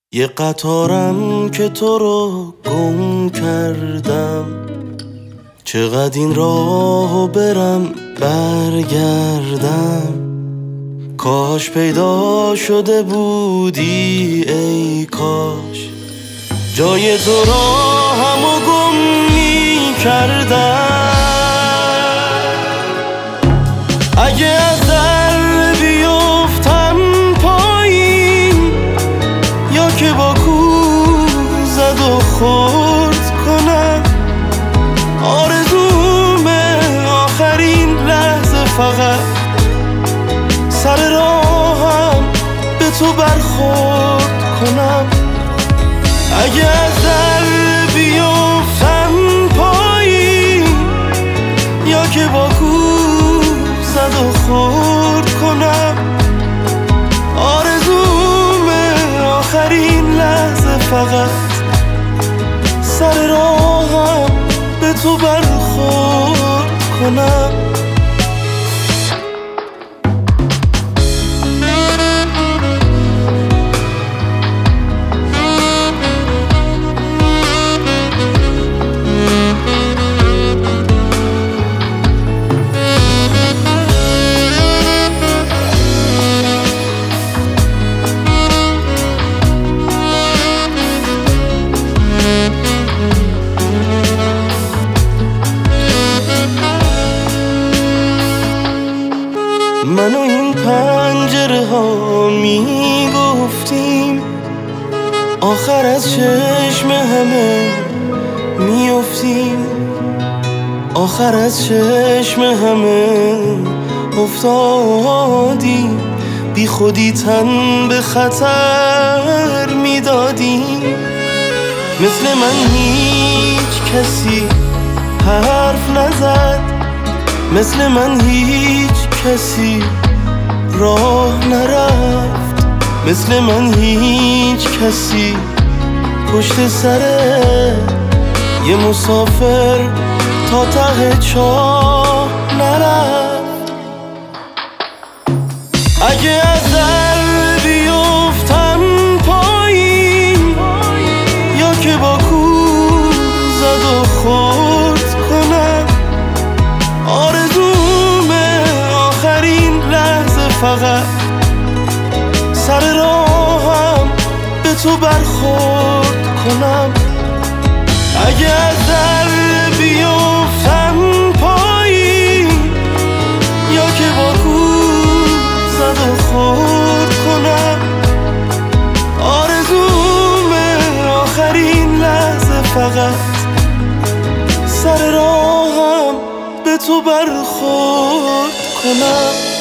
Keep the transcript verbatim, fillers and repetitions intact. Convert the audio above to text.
یه قطارم که تو رو گم کردم، چقدر این راهو برم برگردم. کاش پیدا شده بودی ای کاش، جای تو راهمو گم می کردم. اگه از در بیفتم پایین، یا که با کوه زد و خورد کنم، آرزومه آخرین لحظه فقط سر راهم به تو برخورد کنم. اگه از در بیفتم پایین، یا که با کوه زد و خورد کنم، آرزومه آخرین لحظه فقط سر راهم به تو برخورد کنم. من و این پنجره ها می گفتیم آخر از چشم همه می افتیم، آخر از چشم همه افتادیم. بی خودی تن به خطر می دادیم. مثل من هیچ کسی حرف نزد، مثل من هیچ کسی راه نرفت، مثل من هیچ کسی پشت سر یه مسافر تا ته چاه نرفت. اگه از در بیفتم پایین، یا که با کوه زد و خورد کنم، آرزومه آخرین لحظه فقط سر راهم به تو برخورد کنم. اگه از در بیفتم پایین، یا که با کوه زد و خورد کنم، آرزومه آخرین لحظه فقط سر راهم به تو برخورد کنم.